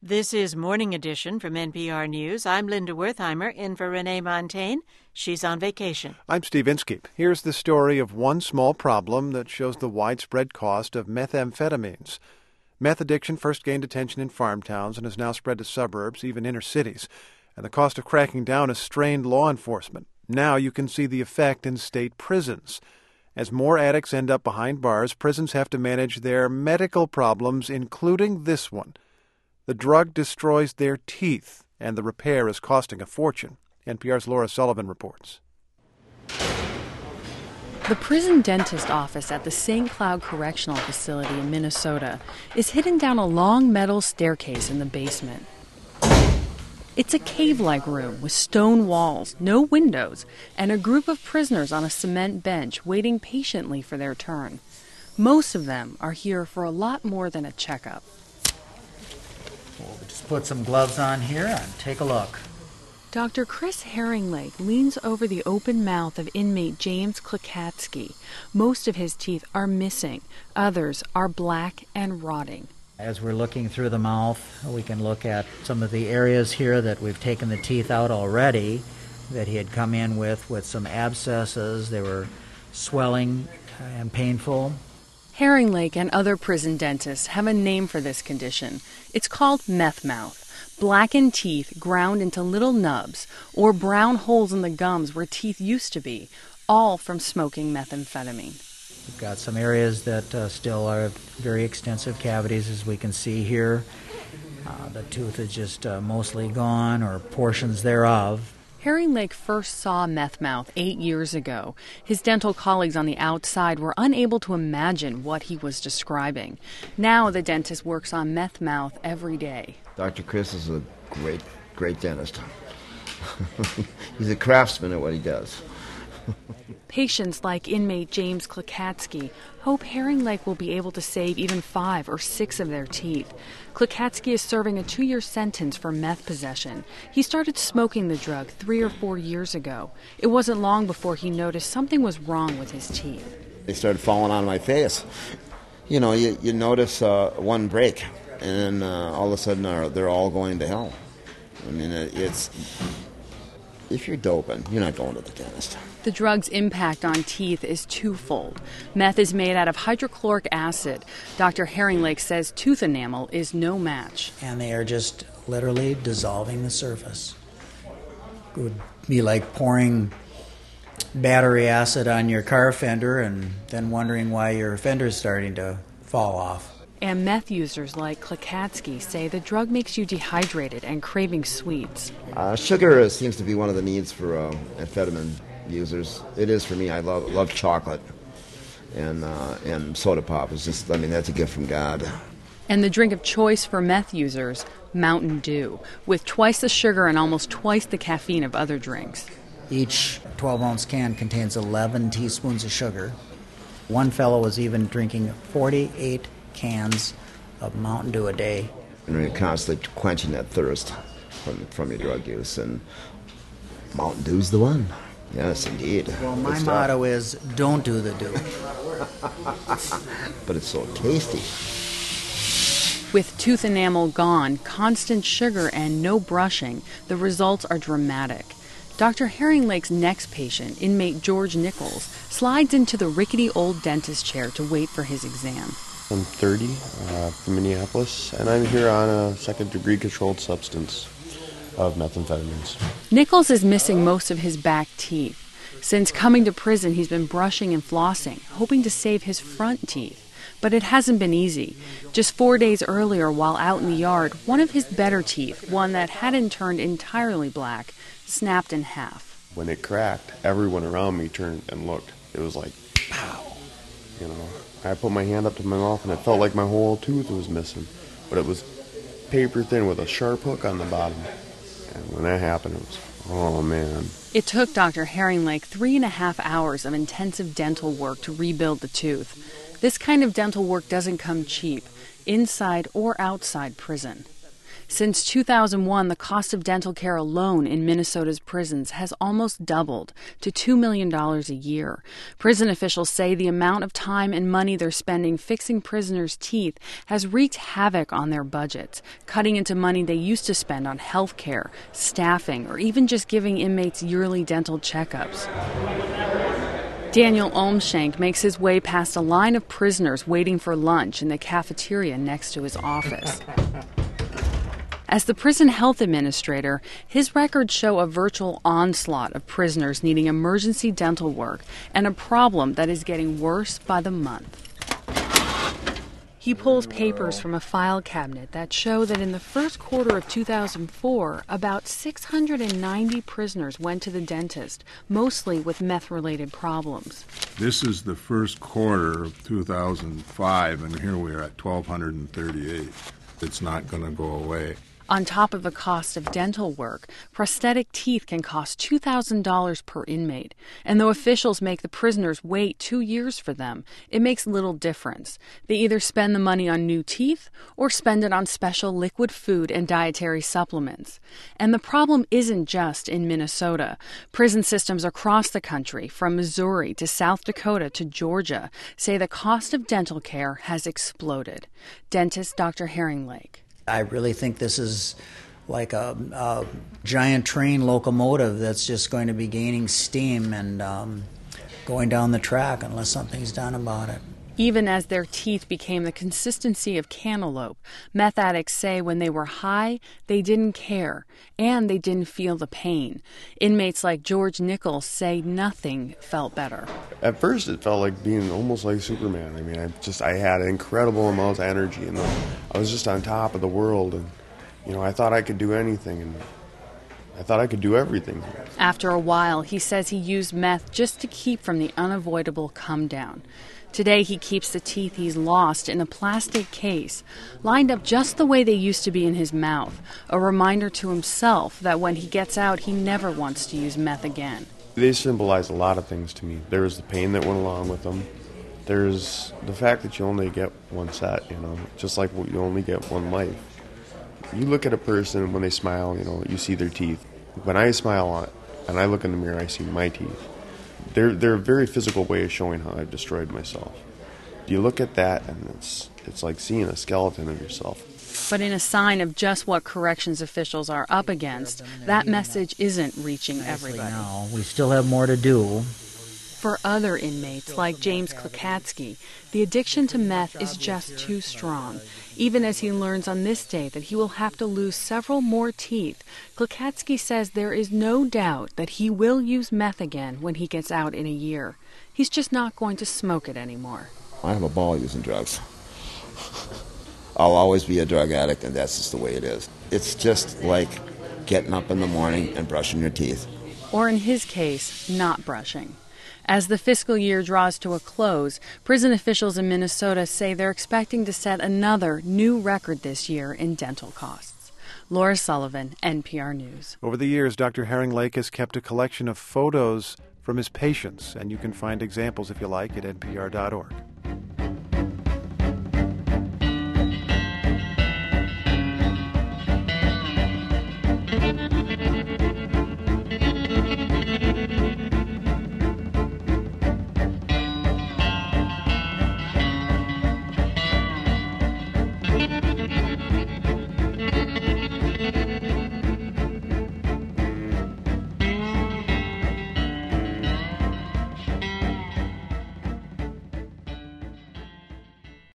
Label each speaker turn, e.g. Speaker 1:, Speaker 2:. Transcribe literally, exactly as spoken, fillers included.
Speaker 1: This is Morning Edition from N P R News. I'm Linda Wertheimer, in for Renee Montaigne. She's on vacation.
Speaker 2: I'm Steve Inskeep. Here's the story of one small problem that shows the widespread cost of methamphetamines. Meth addiction first gained attention in farm towns and has now spread to suburbs, even inner cities. And the cost of cracking down has strained law enforcement. Now you can see the effect in state prisons. As more addicts end up behind bars, prisons have to manage their medical problems, including this one. The drug destroys their teeth, and the repair is costing a fortune. N P R's Laura Sullivan reports.
Speaker 3: The prison dentist office at the Saint Cloud Correctional Facility in Minnesota is hidden down a long metal staircase in the basement. It's a cave-like room with stone walls, no windows, and a group of prisoners on a cement bench waiting patiently for their turn. Most of them are here for a lot more than a checkup.
Speaker 4: We'll just put some gloves on here and take a look.
Speaker 3: Doctor Chris Herringlake leans over the open mouth of inmate James Klikatsky. Most of his teeth are missing. Others are black and rotting.
Speaker 4: As we're looking through the mouth, we can look at some of the areas here that we've taken the teeth out already that he had come in with, with some abscesses. They were swelling and painful.
Speaker 3: Herringlake and other prison dentists have a name for this condition. It's called meth mouth, blackened teeth ground into little nubs or brown holes in the gums where teeth used to be, all from smoking methamphetamine.
Speaker 4: We've got some areas that uh, still are very extensive cavities, as we can see here. Uh, the tooth is just uh, mostly gone, or portions thereof.
Speaker 3: Herringlake first saw meth mouth eight years ago. His dental colleagues on the outside were unable to imagine what he was describing. Now the dentist works on meth mouth every day.
Speaker 5: Doctor Chris is a great, great dentist. He's a craftsman at what he does.
Speaker 3: Patients like inmate James Klikatsky hope Herringlake will be able to save even five or six of their teeth. Klikatsky is serving a two-year sentence for meth possession. He started smoking the drug three or four years ago. It wasn't long before he noticed something was wrong with his teeth.
Speaker 5: They started falling on my face. You know, you, you notice uh, one break, and then uh, all of a sudden uh, they're all going to hell. I mean, it, it's... If you're doping, you're not going to the dentist.
Speaker 3: The drug's impact on teeth is twofold. Meth is made out of hydrochloric acid. Doctor Herringlake says tooth enamel is no match.
Speaker 4: And they are just literally dissolving the surface. It would be like pouring battery acid on your car fender and then wondering why your fender's starting to fall off.
Speaker 3: And meth users like Klikatsky say the drug makes you dehydrated and craving sweets.
Speaker 5: Uh, sugar is, seems to be one of the needs for uh, amphetamine users. It is for me. I love love chocolate, and uh, and soda pop is just. I mean, that's a gift from God.
Speaker 3: And the drink of choice for meth users, Mountain Dew, with twice the sugar and almost twice the caffeine of other drinks.
Speaker 4: Each twelve-ounce can contains eleven teaspoons of sugar. One fellow was even drinking forty-eight cans of Mountain Dew a day.
Speaker 5: And you're constantly quenching that thirst from from your drug use, and Mountain Dew's the one. Yes, indeed.
Speaker 4: Well, my motto is, don't do the do.
Speaker 5: But it's so tasty.
Speaker 3: With tooth enamel gone, constant sugar, and no brushing, the results are dramatic. Doctor Herringlake's next patient, inmate George Nichols, slides into the rickety old dentist chair to wait for his exam.
Speaker 6: I'm thirty, uh, from Minneapolis, and I'm here on a second-degree controlled substance of methamphetamines.
Speaker 3: Nichols is missing most of his back teeth. Since coming to prison, he's been brushing and flossing, hoping to save his front teeth. But it hasn't been easy. Just four days earlier, while out in the yard, one of his better teeth, one that hadn't turned entirely black, snapped in half.
Speaker 6: When it cracked, everyone around me turned and looked. It was like, pow, you know. I put my hand up to my mouth, and it felt like my whole tooth was missing. But it was paper thin with a sharp hook on the bottom. And when that happened, it was, oh, man.
Speaker 3: It took Doctor Herringlake three and a half hours of intensive dental work to rebuild the tooth. This kind of dental work doesn't come cheap, inside or outside prison. Since two thousand one, the cost of dental care alone in Minnesota's prisons has almost doubled to two million dollars a year. Prison officials say the amount of time and money they're spending fixing prisoners' teeth has wreaked havoc on their budgets, cutting into money they used to spend on health care, staffing, or even just giving inmates yearly dental checkups. Daniel Olmshank makes his way past a line of prisoners waiting for lunch in the cafeteria next to his office. As the prison health administrator, his records show a virtual onslaught of prisoners needing emergency dental work and a problem that is getting worse by the month. He pulls papers from a file cabinet that show that in the first quarter of two thousand four, about six hundred ninety prisoners went to the dentist, mostly with meth-related problems.
Speaker 7: This is the first quarter of two thousand five, and here we are at twelve thirty-eight. It's not going to go away.
Speaker 3: On top of the cost of dental work, prosthetic teeth can cost two thousand dollars per inmate. And though officials make the prisoners wait two years for them, it makes little difference. They either spend the money on new teeth or spend it on special liquid food and dietary supplements. And the problem isn't just in Minnesota. Prison systems across the country, from Missouri to South Dakota to Georgia, say the cost of dental care has exploded. Dentist Doctor Herringlake.
Speaker 4: I really think this is like a, a giant train locomotive that's just going to be gaining steam and um, going down the track unless something's done about it.
Speaker 3: Even as their teeth became the consistency of cantaloupe, meth addicts say when they were high, they didn't care, and they didn't feel the pain. Inmates like George Nichols say nothing felt better.
Speaker 6: At first, it felt like being almost like Superman. I mean, I just I had incredible amounts of energy, and I was just on top of the world, and you know, I thought I could do anything, and I thought I could do everything.
Speaker 3: After a while, he says he used meth just to keep from the unavoidable come down. Today, he keeps the teeth he's lost in a plastic case, lined up just the way they used to be in his mouth, a reminder to himself that when he gets out, he never wants to use meth again.
Speaker 6: They symbolize a lot of things to me. There was the pain that went along with them. There's the fact that you only get one set, you know, just like you only get one life. You look at a person when they smile, you know, you see their teeth. When I smile and I look in the mirror, I see my teeth. They're, they're a very physical way of showing how I've destroyed myself. You look at that, and it's it's like seeing a skeleton of yourself.
Speaker 3: But in a sign of just what corrections officials are up against, that message isn't reaching everybody.
Speaker 4: No, we still have more to do.
Speaker 3: For other inmates, like James Klikatsky, the addiction to meth is just too strong. Even as he learns on this day that he will have to lose several more teeth, Klikatsky says there is no doubt that he will use meth again when he gets out in a year. He's just not going to smoke it anymore.
Speaker 5: I have a ball using drugs. I'll always be a drug addict, and that's just the way it is. It's just like getting up in the morning and brushing your teeth.
Speaker 3: Or in his case, not brushing. As the fiscal year draws to a close, prison officials in Minnesota say they're expecting to set another new record this year in dental costs. Laura Sullivan, N P R News.
Speaker 2: Over the years, Doctor Herringlake has kept a collection of photos from his patients, and you can find examples, if you like, at N P R dot org.